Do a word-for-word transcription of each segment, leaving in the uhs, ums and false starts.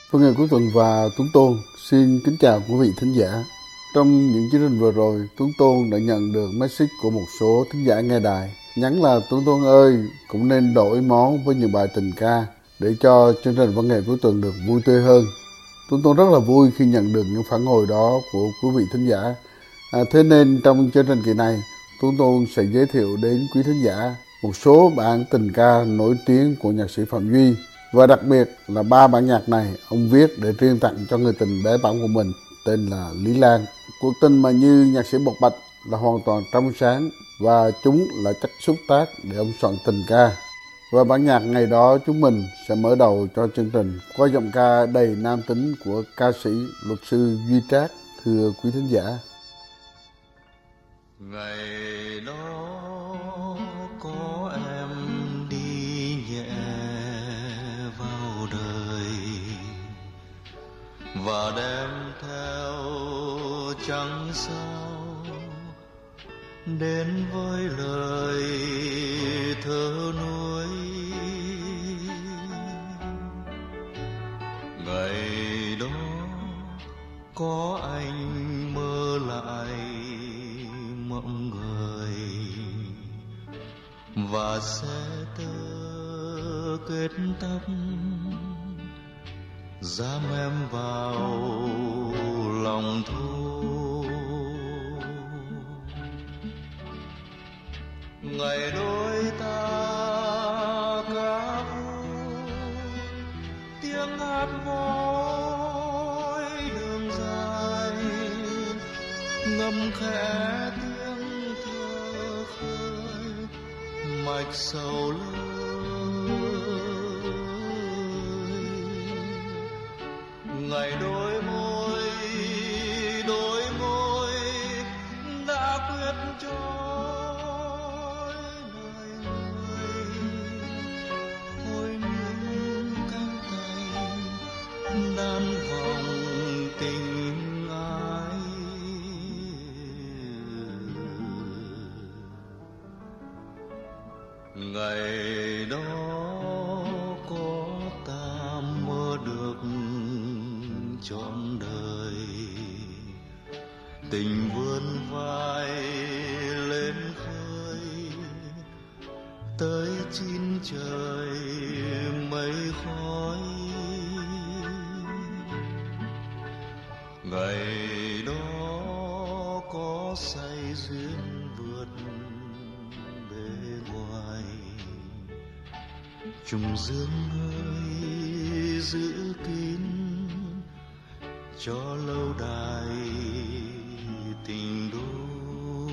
Vâng, ngày cuối tuần và Tuấn Tôn xin kính chào quý vị thính giả. Trong những chương trình vừa rồi, Tuấn Tôn đã nhận được message của một số thính giả nghe đài nhắn là Tuấn Tôn ơi, cũng nên đổi món với những bài tình ca để cho chương trình văn nghệ cuối tuần được vui tươi hơn. Tuấn Tôn rất là vui khi nhận được những phản hồi đó của quý vị thính giả. À, thế nên trong chương trình kỳ này, Tuấn Tôn sẽ giới thiệu đến quý thính giả một số bản tình ca nổi tiếng của nhạc sĩ Phạm Duy. Và đặc biệt là ba bản nhạc này ông viết để riêng tặng cho người tình bé bỏng của mình tên là Lý Lan. Cuộc tình mà như nhạc sĩ Bộc Bạch là hoàn toàn trong sáng và chúng là chất xúc tác để ông soạn tình ca. Và bản nhạc ngày đó chúng mình sẽ mở đầu cho chương trình qua giọng ca đầy nam tính của ca sĩ luật sư Duy Trác. Thưa quý thính giả. Ngày đó có em đi nhẹ vào đời và đem theo trăng sao đến với lời thơ nuối. Ngày đó có anh mơ lại mộng người và sẽ tơ kết tóc dám em vào lòng thu. Ngày đôi ta ca vui tiếng hát vối đường dài ngâm khẽ tiếng thơ khơi mạch sầu lơi. Ngày đôi môi đôi môi đã quyết trôi lời người ôi những cánh tay đan vòng tình ái. Ngày đó có ta mơ được trọn đời tình vươn vai lên khơi tới chín trời mây khói. Ngày đó có say duyên vượt bề ngoài trùng dương hơi giữ kín cho lâu đài tình đô.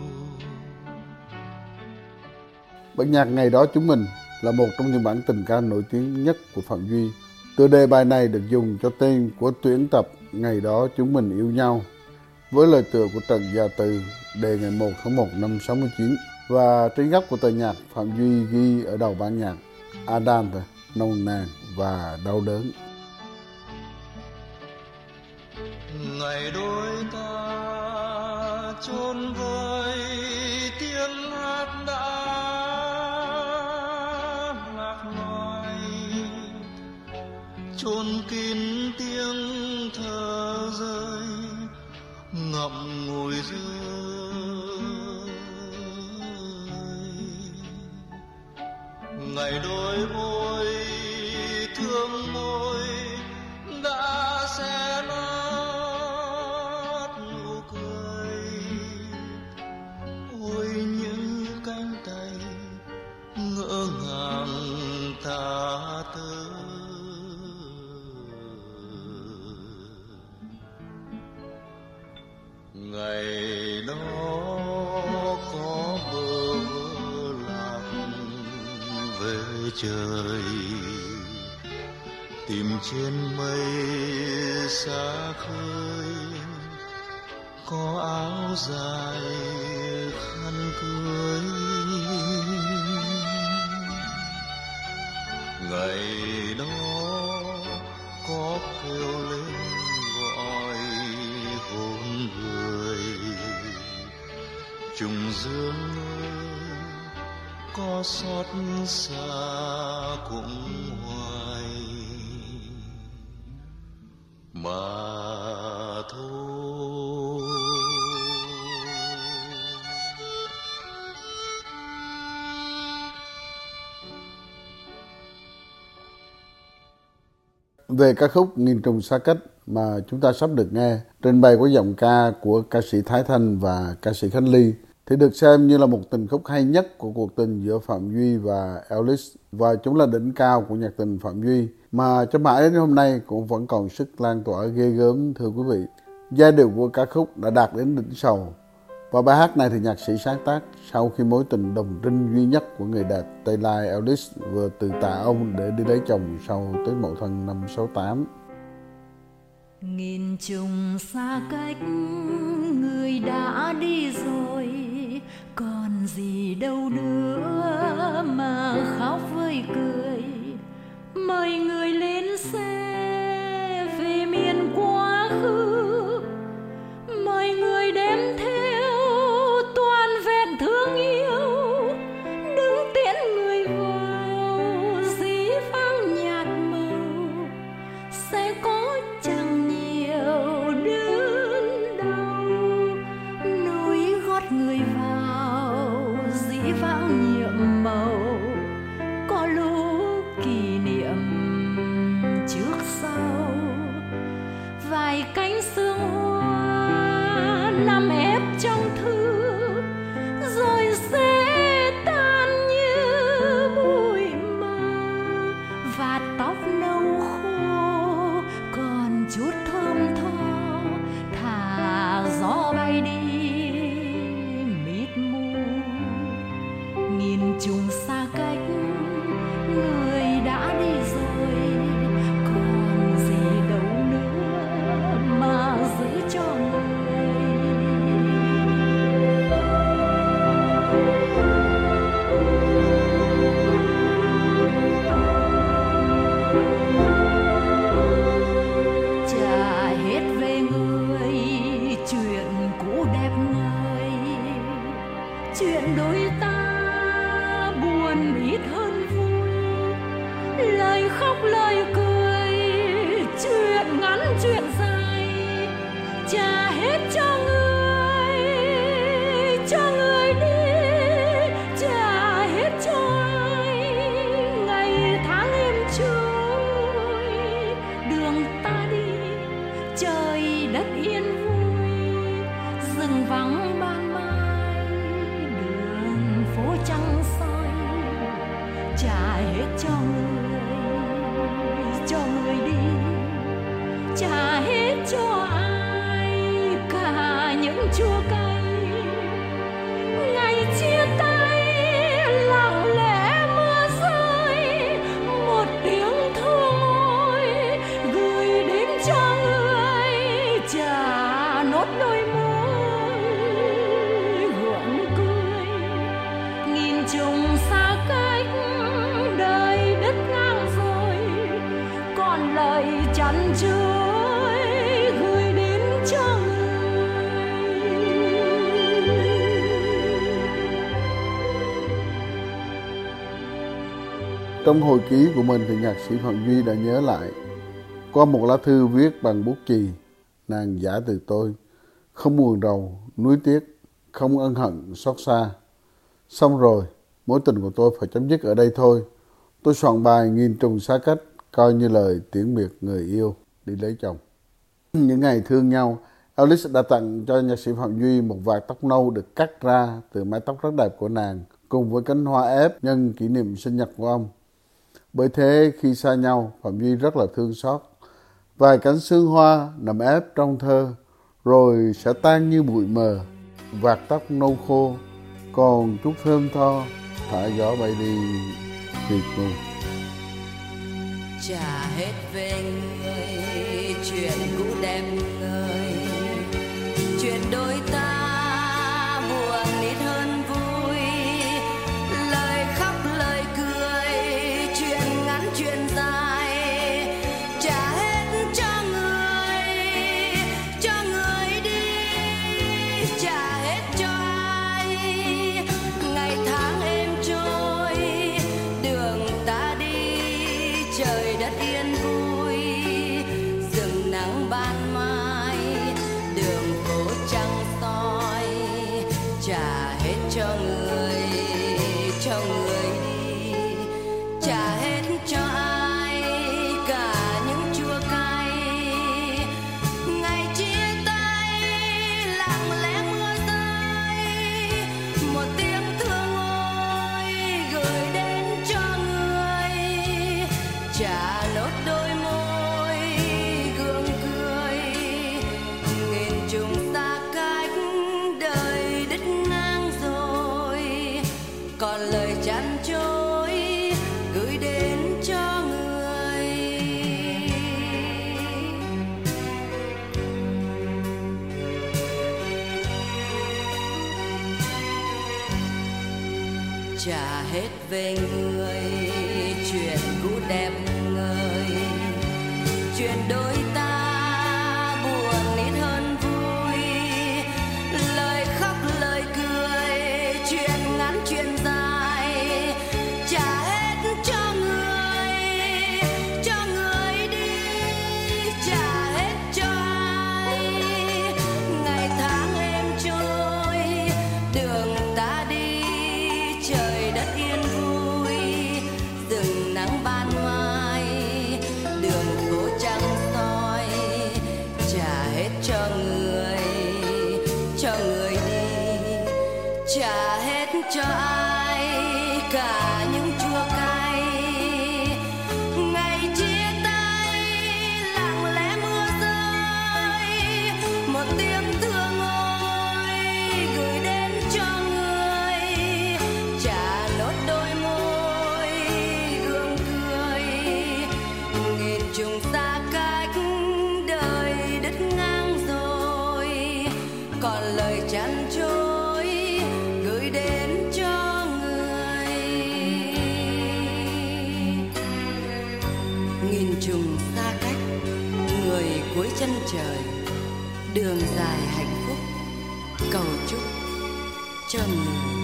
Bản nhạc ngày đó chúng mình là một trong những bản tình ca nổi tiếng nhất của Phạm Duy. Tựa đề bài này được dùng cho tên của tuyển tập Ngày đó chúng mình yêu nhau với lời tựa của Trần Gia Từ đề ngày một tháng một năm sáu mươi chín. Và trên gốc của tờ nhạc Phạm Duy ghi ở đầu bản nhạc Adam, nồng nàn và đau đớn. Ngày đôi ta chôn vơi tiếng hát đã lạc loài chôn kín tiếng thơ rơi ngậm ngùi rơi. Ngày đôi môi thương môi đã xé nát nụ cười ôi những cánh tay ngỡ ngàng tha thứ. Ngày đó có bơ vơ lạc về trời tìm trên mây xa khơi có áo dài khăn cưới. Ngày đó có kêu lên gọi hồn người trùng dương ơi có xót xa cũng hoài. mà thôi. Về ca khúc Nghìn Trùng Xa Cách mà chúng ta sắp được nghe, trình bày của giọng ca của ca sĩ Thái Thanh và ca sĩ Khánh Ly, thì được xem như là một tình khúc hay nhất của cuộc tình giữa Phạm Duy và Elvis, và chúng là đỉnh cao của nhạc tình Phạm Duy mà cho mãi đến hôm nay cũng vẫn còn sức lan tỏa ghê gớm, thưa quý vị. Giai điệu của ca khúc đã đạt đến đỉnh sầu, và bài hát này thì nhạc sĩ sáng tác sau khi mối tình đồng trinh duy nhất của người đẹp Tây Lai Elvis vừa từ tạ ông để đi lấy chồng sau Tết Mậu Thân năm sáu tám. Nghìn trùng xa cách người đã đi rồi, còn gì đâu nữa mà khóc với cười. Mời người lên xe về miền quá khứ, mời người đem theo toàn vẹn thương yêu, đứng tiễn người vào dĩ vãng nhạt màu. Sẽ có chẳng nhiều đớn đau, nối gót người vào dĩ vãng nhiệm màu. Có lúc kỷ niệm trước sau, vài cánh sương hoa nằm ép trong thư, rồi sẽ tan như bụi mờ. Và tóc nâu khô còn chút thơm tho, thả gió bay đi mịt mù. Nghìn trùng xa cách người đã đi rồi, còn gì đâu nữa mà giữ cho người. Chả hết về người chuyện cũ đẹp ngời, chuyện đôi ta buồn ít hơn vui. Lời khóc lời cười, chuyện ngắn chuyện dài, trả hết cho người, cho người đi, trả hết cho ai. Ngày tháng êm trôi, đường ta đi, trời đất yên vui. Rừng vắng ban mai, đường phố trăng soi, trả hết cho người, cho người đi, trả hết cho ai, cả những chua cay. Ngày chia tay lặng lẽ mưa rơi, một tiếng thương ôi gửi đến cho người, trả nốt đôi môi gượng cười. Nghìn trùng xa cách đời đất ngang rồi, còn lời chăn chối gửi đến cho người. Trong hồi ký của mình thì nhạc sĩ Phạm Duy đã nhớ lại qua một lá thư viết bằng bút chì: nàng giả từ tôi, không buồn rầu, nuối tiếc, không ân hận, xót xa. Xong rồi, mối tình của tôi phải chấm dứt ở đây thôi. Tôi soạn bài Nghìn Trùng Xa Cách coi như lời tiễn biệt người yêu đi lấy chồng. Những ngày thương nhau, Elvis đã tặng cho nhạc sĩ Phạm Duy một vạt tóc nâu được cắt ra từ mái tóc rất đẹp của nàng, cùng với cánh hoa ép nhân kỷ niệm sinh nhật của ông. Bởi thế khi xa nhau, Phạm Duy rất là thương xót. Vài cánh sương hoa nằm ép trong thơ, rồi sẽ tan như bụi mờ. Vạt tóc nâu khô, còn chút thơm tho, thả gió bay đi tuyệt vời. Trả hết về người chuyện cũ đẹp ngời, chuyện đôi ta buồn ít hơn vui. Lời khóc lời cười, chuyện ngắn chuyện dài, trả hết cho người, cho người đi, trả hết cho ai. Ngày tháng êm trôi, đường ta đi, trời đất yên vui. Rừng nắng ban trả hết cho người, cho người đi, trả hết cho ai cả những chua cay. Ngày chia tay lặng lẽ mưa rơi, một tiếng thương ôi gửi đến cho người, trả nốt đôi môi gượng cười, nghìn trùng xa cách đời đứt ngang rồi, còn lời chăn trôi gửi đến cho người. Trả hết về người chuyện cũ đẹp ngời, chuyện đôi ta buồn ít hơn vui, lời khóc lời cười, chuyện ngắn chuyện dài, trả hết cho người, cho người đi, trả hết cho ai. Ngày tháng êm trôi, đường ta đi, trời đất yên vui, rừng nắng ban mai, đường phố trắng soi, trả hết cho người, cho người đi, trả hết cho ai cả những chua cay. Ngày chia tay lặng lẽ mưa rơi, một tiếng thương ôi gửi đến cho người, trả nốt đôi môi gượng cười, nghìn trùng xa cách đời đứt ngang rồi, còn lời chăn trôi gửi đến cho người. Nghìn trùng xa cách người cuối chân trời, đường dài hạnh phúc cầu chúc cho người.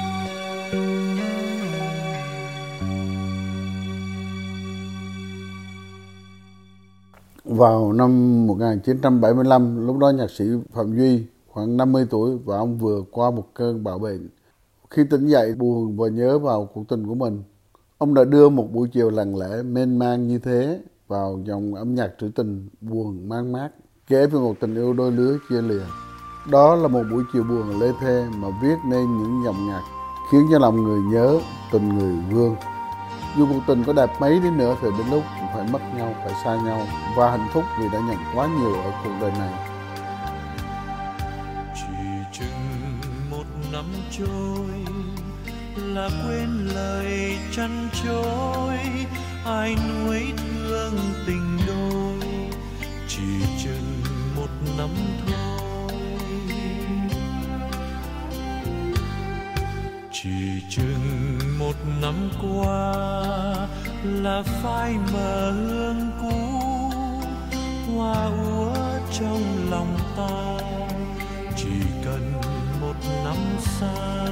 Vào năm một nghìn chín trăm bảy mươi lăm, lúc đó nhạc sĩ Phạm Duy khoảng năm mươi tuổi và ông vừa qua một cơn bạo bệnh. Khi tỉnh dậy buồn và nhớ vào cuộc tình của mình, ông đã đưa một buổi chiều lặng lẽ mênh mang như thế vào dòng âm nhạc trữ tình buồn man mác, kể về một tình yêu đôi lứa chia lìa. Đó là một buổi chiều buồn lê thê mà viết nên những dòng nhạc khiến cho lòng người nhớ tình người vương. Dù cuộc tình có đẹp mấy đi nữa thì đến lúc cũng phải mất nhau, phải xa nhau, và hạnh phúc vì đã nhận quá nhiều ở cuộc đời này. Chỉ chừng một năm trôi là quên lời chăn trôi, ai nuối thương tình đôi. Chỉ chừng một năm thôi, chỉ chừng một năm qua là phai mờ hương cũ, hoa úa trong lòng ta. Chỉ cần một năm xa,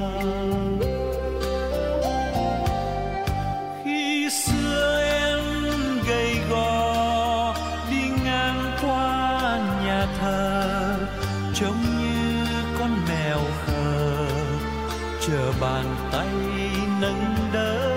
khi xưa em gầy gò đi ngang qua nhà thờ, trông như con mèo khờ chờ bàn tay nâng đỡ.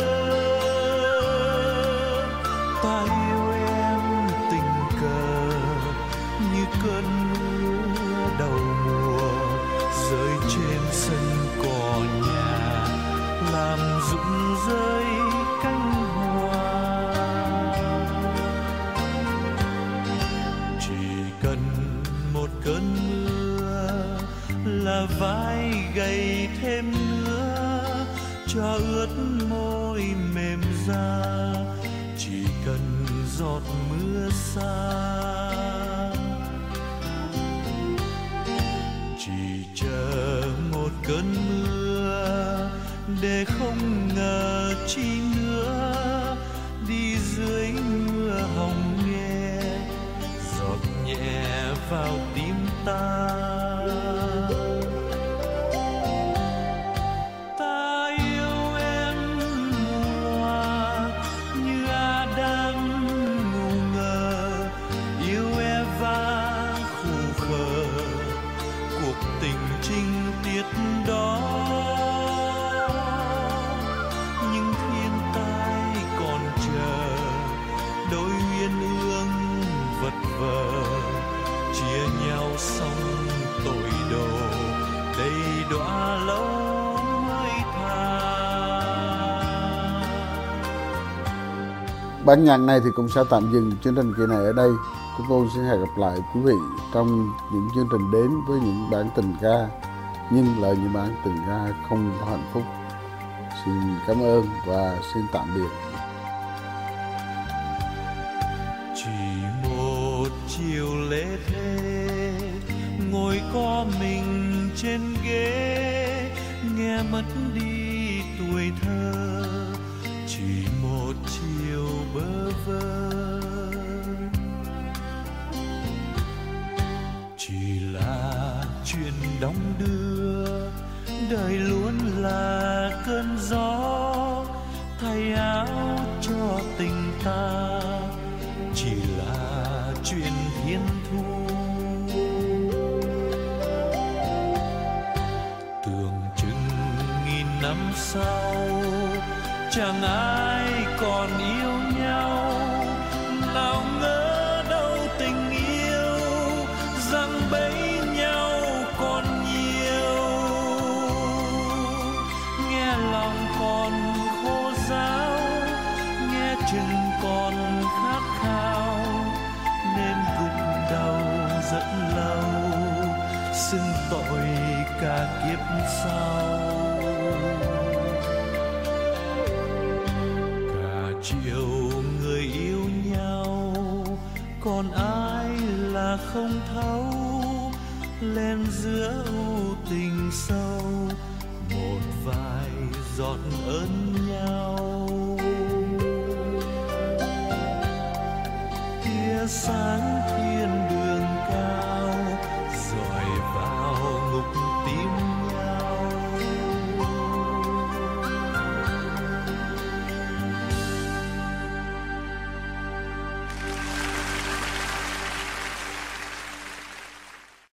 Ta yêu em tình cờ như cơn mưa đầu mùa rơi trên sân cỏ nhà, làm rụng rơi cánh hoa. Chỉ cần một cơn mưa là vai gầy thêm nữa, cho ướt môi mềm ra. Chỉ cần giọt mưa xa, chỉ chờ một cơn mưa để không ngờ chi nữa, đi dưới mưa hồng nghe giọt nhẹ vào tim ta. Tình trinh tiết Bản nhạc này thì cũng sẽ tạm dừng chương trình kỳ này ở đây. Chúng tôi xin hẹn gặp lại quý vị trong những chương trình đến với những bản tình ca, nhưng là những bản tình ca không có hạnh phúc. Xin cảm ơn và xin tạm biệt. Chỉ một chiều lê thê, ngồi có mình trên ghế, nghe mất đi tuổi thơ. Chỉ một chiều bơ vơ, chỉ là chuyện đong đưa, đời luôn là cơn gió thay áo cho tình ta. Chỉ là chuyện thiên thu, tưởng chừng nghìn năm sau chẳng ai còn yêu nhau. Nào ngờ đâu tình yêu rằng bấy nhau còn nhiều. Nghe lòng còn khô ráo, nghe chừng còn khát khao, nên gục đầu rất lâu, xưng tội cả kiếp sau. Cả chiều người yêu nhau, còn ai là không thấu, lên giữa u tình sâu một vài giọt ơn nhau.